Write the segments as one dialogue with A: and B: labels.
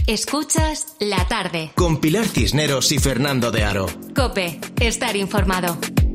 A: Escuchas La Tarde.
B: Con Pilar Cisneros y Fernando de Aro.
A: COPE. Estar informado.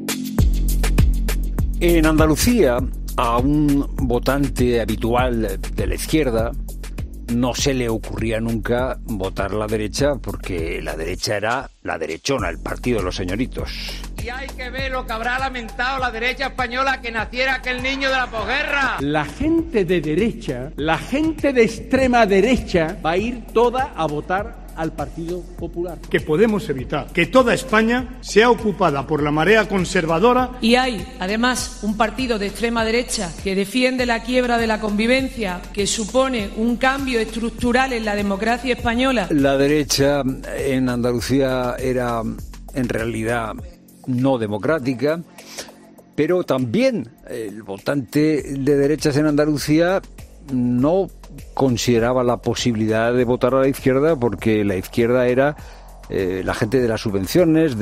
C: En Andalucía, a un votante habitual de la izquierda no se le ocurría nunca votar la derecha, porque la derecha era la derechona, el partido de los señoritos.
D: Y hay que ver lo que habrá lamentado la derecha española que naciera aquel niño de la posguerra.
E: La gente de derecha, la gente de extrema derecha, va a ir toda a votar al Partido Popular.
F: Que podemos evitar que toda España sea ocupada por la marea conservadora.
G: Y hay, además, un partido de extrema derecha que defiende la quiebra de la convivencia, que supone un cambio estructural en la democracia española.
C: La derecha en Andalucía era, en realidad, no democrática, pero también el votante de derechas en Andalucía no consideraba la posibilidad de votar a la izquierda, porque la izquierda era la gente de las subvenciones,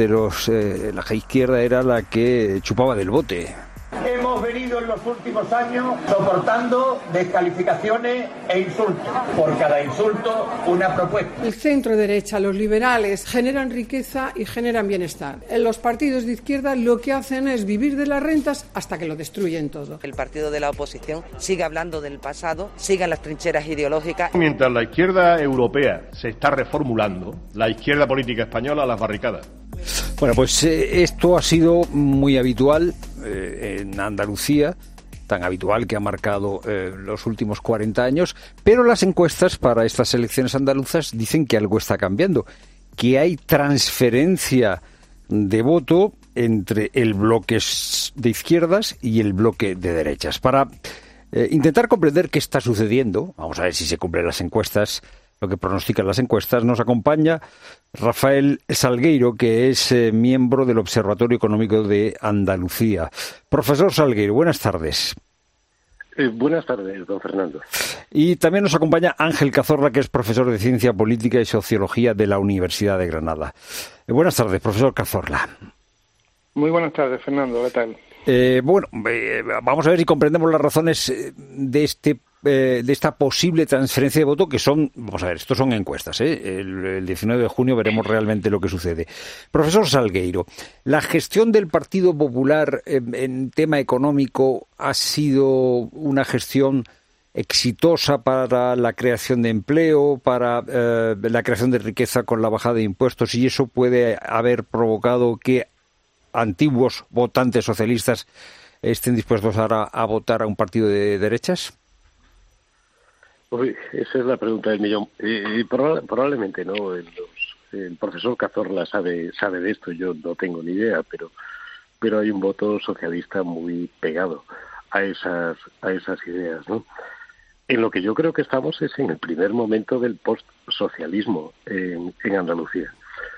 C: la izquierda era la que chupaba del bote.
H: Hemos venido en los últimos años soportando descalificaciones e insultos. Por cada insulto, una propuesta.
I: El centro derecha, los liberales, generan riqueza y generan bienestar. En los partidos de izquierda lo que hacen es vivir de las rentas hasta que lo destruyen todo.
J: El partido de la oposición sigue hablando del pasado, sigue en las trincheras ideológicas.
K: Mientras la izquierda europea se está reformulando, la izquierda política española a las barricadas.
C: Bueno, pues esto ha sido muy habitual en Andalucía, tan habitual que ha marcado los últimos 40 años, pero las encuestas para estas elecciones andaluzas dicen que algo está cambiando, que hay transferencia de voto entre el bloque de izquierdas y el bloque de derechas. Para intentar comprender qué está sucediendo, vamos a ver si se cumplen las encuestas, lo que pronostican las encuestas, nos acompaña Rafael Salgueiro, que es miembro del Observatorio Económico de Andalucía. Profesor Salgueiro, buenas tardes.
L: Buenas tardes, don Fernando.
C: Y también nos acompaña Ángel Cazorla, que es profesor de Ciencia Política y Sociología de la Universidad de Granada. Buenas tardes, profesor Cazorla.
L: Muy buenas tardes, Fernando, ¿qué tal?
C: Vamos a ver si comprendemos las razones de esta posible transferencia de voto, que son, vamos a ver, estos son encuestas, el 19 de junio veremos realmente lo que sucede. Profesor Salgueiro, ¿la gestión del Partido Popular en tema económico ha sido una gestión exitosa para la creación de empleo, para la creación de riqueza con la bajada de impuestos, y eso puede haber provocado que antiguos votantes socialistas estén dispuestos ahora a votar a un partido de derechas?
L: Uy, esa es la pregunta del millón. Probablemente no. El profesor Cazorla sabe de esto, yo no tengo ni idea, pero hay un voto socialista muy pegado a esas ideas, ¿no? En lo que yo creo que estamos es en el primer momento del post-socialismo en Andalucía.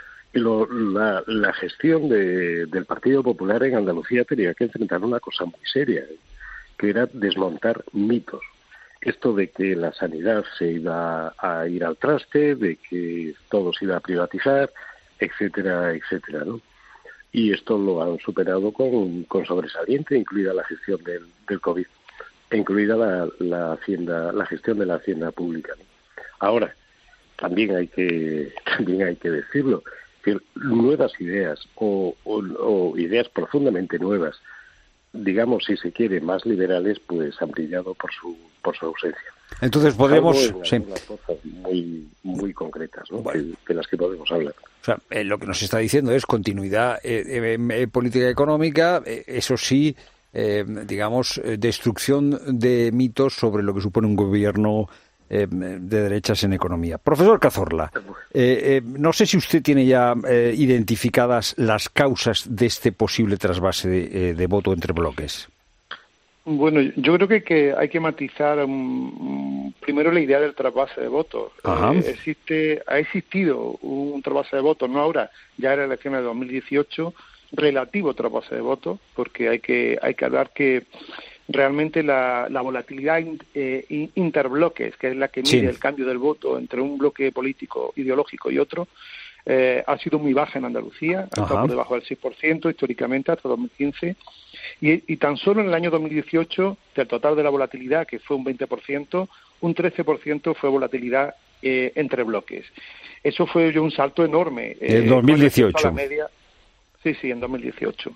L: La gestión del Partido Popular en Andalucía tenía que enfrentar una cosa muy seria, que era desmontar mitos. Esto de que la sanidad se iba a ir al traste, de que todo se iba a privatizar, etcétera, etcétera, ¿no? Y esto lo han superado con sobresaliente, incluida la gestión del COVID, e incluida la gestión de la hacienda pública, ¿no? Ahora, también hay que decirlo, que nuevas ideas o ideas profundamente nuevas, digamos, si se quiere, más liberales, pues han brillado por su ausencia.
C: Entonces podemos...
L: Algunas cosas muy concretas, ¿no? Bueno, de las que podemos hablar.
C: O sea, lo que nos está diciendo es continuidad política económica, eso sí, digamos, destrucción de mitos sobre lo que supone un gobierno de derechas en economía. Profesor Cazorla, no sé si usted tiene ya identificadas las causas de este posible trasvase de voto entre bloques.
L: Bueno, yo creo que hay que matizar primero la idea del trasvase de votos. Ha existido un trasvase de votos, no ahora, ya en las elecciones de 2018, relativo trasvase de votos, porque hay que hablar que realmente la volatilidad interbloques, que es la que mide el cambio del voto entre un bloque político ideológico y otro, ha sido muy baja en Andalucía, ha estado por debajo del 6% históricamente hasta 2015, y tan solo en el año 2018, del total de la volatilidad, que fue un 20%, un 13% fue volatilidad
M: entre bloques. Eso fue un salto enorme.
C: En 2018.
M: Sí, en 2018.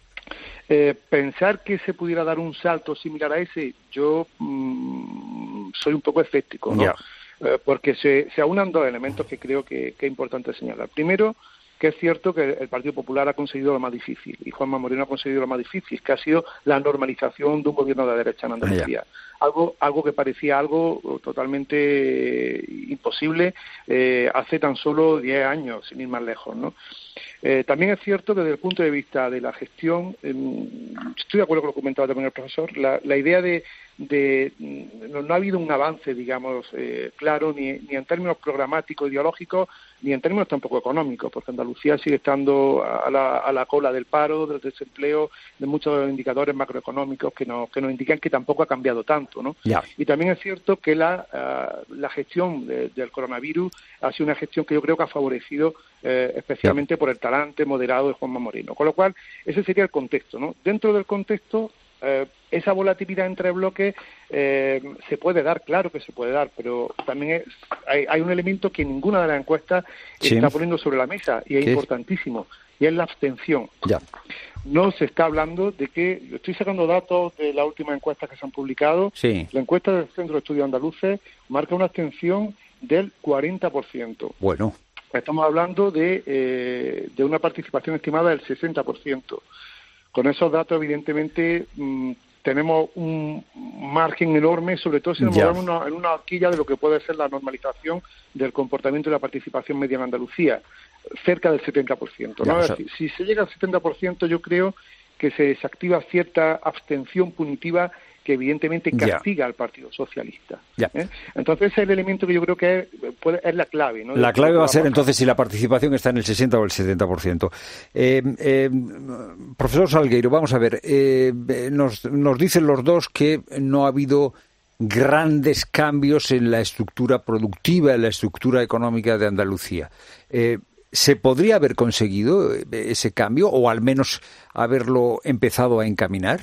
M: Pensar que se pudiera dar un salto similar a ese, yo soy un poco escéptico, ¿no? Porque se aunan dos elementos que creo que es importante señalar. Primero, que es cierto que el Partido Popular ha conseguido lo más difícil, y Juanma Moreno ha conseguido lo más difícil, que ha sido la normalización de un gobierno de derecha en Andalucía. Algo que parecía algo totalmente imposible hace tan solo 10 años, sin ir más lejos, ¿no? También es cierto que desde el punto de vista de la gestión, estoy de acuerdo con lo que comentaba también el profesor, la idea no ha habido un avance, digamos, claro, ni en términos programáticos, ideológicos, ni en términos tampoco económicos, porque Andalucía sigue estando a la cola del paro, del desempleo, de muchos indicadores macroeconómicos que nos indican que tampoco ha cambiado tanto, ¿no? Y también es cierto que la gestión del coronavirus ha sido una gestión que yo creo que ha favorecido especialmente por el talante moderado de Juanma Moreno. Con lo cual, ese sería el contexto, ¿no? Dentro del contexto, esa volatilidad entre bloques se puede dar, claro que se puede dar, pero también hay un elemento que ninguna de las encuestas está poniendo sobre la mesa, y es importantísimo, y es la abstención. No se está hablando de que, yo estoy sacando datos de las últimas encuestas que se han publicado, la encuesta del Centro de Estudios Andaluces marca una abstención del 40%.
C: Bueno.
M: Estamos hablando de una participación estimada del 60%. Con esos datos, evidentemente, tenemos un margen enorme, sobre todo si nos movemos en una horquilla de lo que puede ser la normalización del comportamiento y la participación media en Andalucía, cerca del 70%, ¿no? Si se llega al 70%, yo creo que se desactiva cierta abstención punitiva que evidentemente castiga al Partido Socialista. Entonces ese es el elemento que yo creo que es la clave, ¿no?
C: La clave va a ser entonces si la participación está en el 60 o el 70%. Profesor Salgueiro, vamos a ver, nos dicen los dos que no ha habido grandes cambios en la estructura productiva, en la estructura económica de Andalucía. ¿Se podría haber conseguido ese cambio o al menos haberlo empezado a encaminar?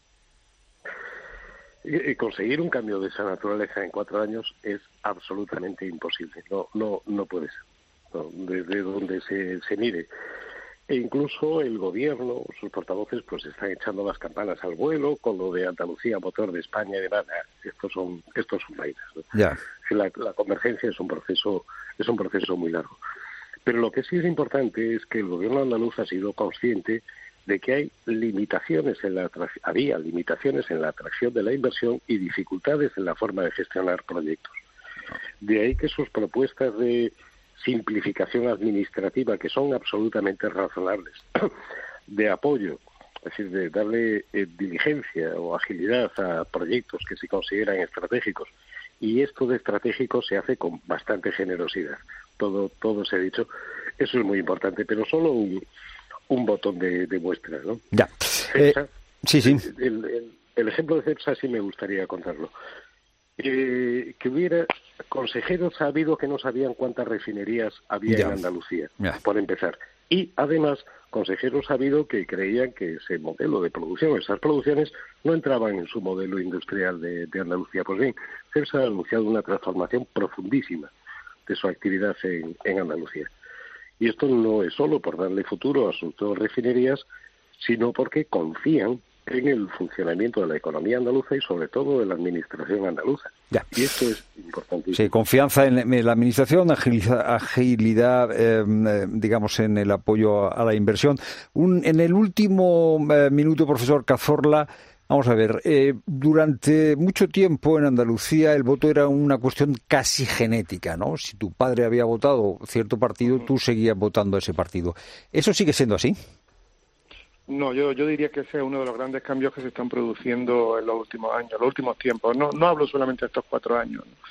L: Conseguir un cambio de esa naturaleza en 4 años es absolutamente imposible. No puede ser. No, desde donde se mire. E incluso el gobierno, sus portavoces, pues están echando las campanas al vuelo con lo de Andalucía, motor de España y demás. Estos son vainas, ¿no? La convergencia es un proceso muy largo. Pero lo que sí es importante es que el gobierno andaluz ha sido consciente de que había limitaciones en la atracción de la inversión y dificultades en la forma de gestionar proyectos. De ahí que sus propuestas de simplificación administrativa, que son absolutamente razonables, de apoyo, es decir, de darle diligencia o agilidad a proyectos que se consideran estratégicos, y esto de estratégico se hace con bastante generosidad. Todo se ha dicho, eso es muy importante, pero solo un botón de muestras, ¿no? CEPSA, el ejemplo de CEPSA sí me gustaría contarlo. Que hubiera consejeros sabido que no sabían cuántas refinerías había en Andalucía, por empezar. Y además, consejeros sabido que creían que ese modelo de producción, esas producciones, no entraban en su modelo industrial de Andalucía. Pues bien, CEPSA ha anunciado una transformación profundísima de su actividad en Andalucía. Y esto no es solo por darle futuro a sus 2 refinerías, sino porque confían en el funcionamiento de la economía andaluza y sobre todo de la administración andaluza. Y esto es importantísimo.
C: Sí, confianza en la administración, agilidad, digamos, en el apoyo a la inversión. En el último minuto, profesor Cazorla, vamos a ver, durante mucho tiempo en Andalucía el voto era una cuestión casi genética, ¿no? Si tu padre había votado cierto partido, tú seguías votando ese partido. ¿Eso sigue siendo así?
M: No, yo diría que ese es uno de los grandes cambios que se están produciendo en los últimos años, los últimos tiempos. No hablo solamente de estos 4 años, ¿no?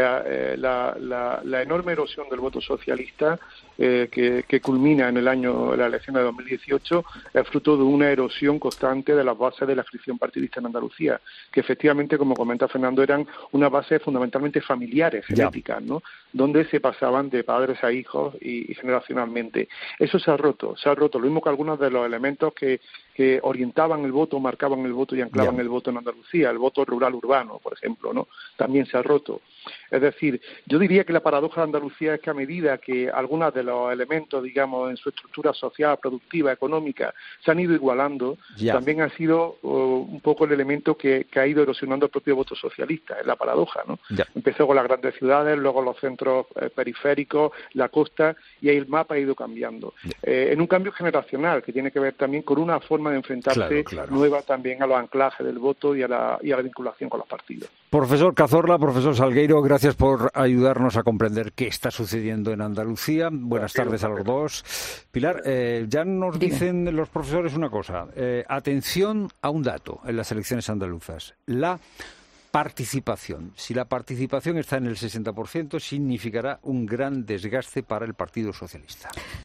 M: La enorme erosión del voto socialista que culmina en la elección de 2018 es fruto de una erosión constante de las bases de la adscripción partidista en Andalucía, que efectivamente, como comenta Fernando, eran unas bases fundamentalmente familiares, genéticas, ¿no? Donde se pasaban de padres a hijos y generacionalmente. Eso se ha roto. Lo mismo que algunos de los elementos que orientaban el voto, marcaban el voto y anclaban el voto en Andalucía, el voto rural-urbano, por ejemplo, ¿no? También se ha roto. Es decir, yo diría que la paradoja de Andalucía es que a medida que algunos de los elementos, digamos, en su estructura social, productiva, económica, se han ido igualando, también ha sido un poco el elemento que ha ido erosionando el propio voto socialista, es la paradoja, ¿no? Empezó con las grandes ciudades, luego los centros periféricos, la costa, y ahí el mapa ha ido cambiando. En un cambio generacional que tiene que ver también con una forma de enfrentarse nueva también a los anclajes del voto y a la vinculación con los partidos.
C: Profesor Cazorla, profesor Salgueiro, gracias por ayudarnos a comprender qué está sucediendo en Andalucía. Buenas tardes a los dos. Pilar, ya nos dicen los profesores una cosa. Atención a un dato en las elecciones andaluzas. La participación. Si la participación está en el 60%, significará un gran desgaste para el Partido Socialista.